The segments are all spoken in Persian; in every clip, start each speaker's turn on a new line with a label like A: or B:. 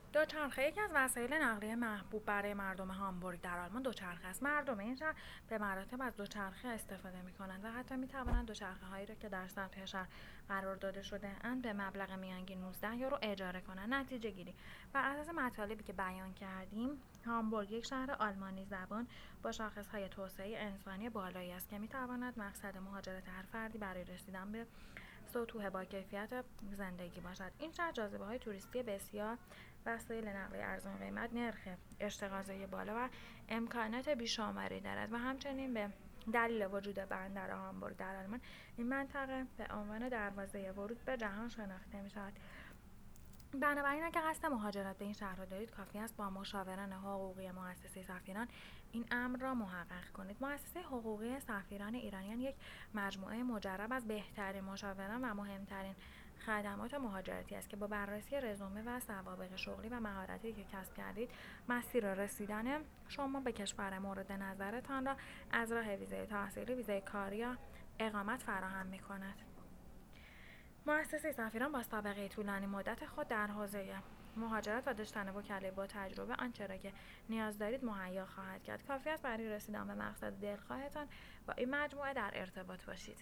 A: دوچرخه یکی از وسایل نقلیه محبوب برای مردم هامبورگ در آلمان دوچرخه است. مردم این شهر به مراتب از دوچرخه استفاده می‌کنند و حتی می‌توانند دوچرخه‌هایی را که در سطح شهر قرار داده شده اند به مبلغ میانگین 19 یورو اجاره کنند. نتیجه گیری بر اساس مطالبی که بیان کردیم، هامبورگ یک شهر آلمانی زبان با شاخص‌های توسعه انسانی بالایی است که می‌تواند مقصد مهاجرت هر فردی برای رسیدن به سطوح با کیفیت زندگی باشد. این شهر جاذبه‌های توریستی بسیار، وسایل نقلیه ارزان قیمت، نرخ اشتغاضایی بالا و امکانات بیشماری دارد و همچنین به دلیل وجود بندر هامبورگ در آلمان این منطقه به عنوان دروازه ورود به جهان شناخته می‌شود. بنابراین اگر قصد مهاجرت به این شهر را دارید، کافی است با مشاوران حقوقی مؤسسه سفیران این امر را محقق کنید. مؤسسه حقوقی سفیران ایرانیان یک مجموعه مجرب از بهترین مشاوران و مهمترین خدمات مهاجرتی است که با بررسی رزومه و سوابق شغلی و مهارتی که کسب کردید، مسیر رسیدن شما به کشور مورد نظرتان را از راه ویزای تحصیلی، ویزای کاری یا اقامت فراهم می‌کند. مؤسسه سفیران با سابقه طولانی مدت خود در حوزه مهاجرت و داشتن وکلای با تجربه آنچه را که نیاز دارید مهیا خواهد کرد. کافی است برای رسیدن به مقصد دلخواهتان با این مجموعه در ارتباط باشید.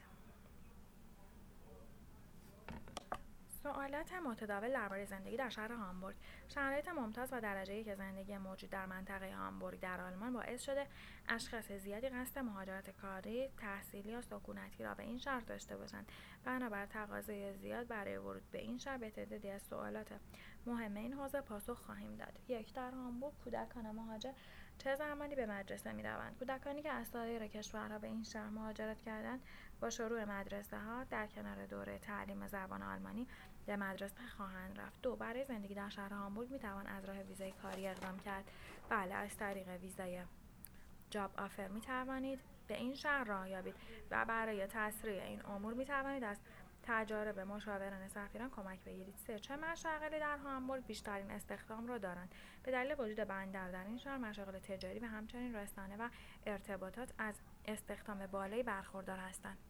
A: سوالات متداول درباره زندگی در شهر هامبورگ. شرایط ممتاز و درجه یک زندگی موجود در منطقه هامبورگ در آلمان باعث شده اشخاص زیادی قصد مهاجرت کاری، تحصیلی یا سکونتی را به این شهر داشته باشند. بنابر تقاضای زیاد برای ورود به این شهر به تعدادی از سوالات مهم این حوزه پاسخ خواهیم داد. 1. در هامبورگ کودکان مهاجر چه زمانی به مدرسه می‌روند؟ کودکانی که از سایر کشورها به این شهر مهاجرت کردند با شروع مدرسه‌ها در کنار دوره تعلیم زبان آلمانی به مدرسه خواهند رفت. 2. برای زندگی در شهر هامبورگ میتوان از راه ویزای کاری اقدام کرد. بله، از طریق ویزای جاب آفر میتوانید به این شهر راه یابید و برای تسریع این امور میتوانید از تجارب مشاوران سفیران کمک بگیرید. 3. چه مشاغلی در هامبورگ بیشترین استخدام را دارند؟ به دلیل وجود بندر در این شهر، مشاغل تجاری و همچنین رسانه و ارتباطات از استخدام بالایی برخوردار هستند.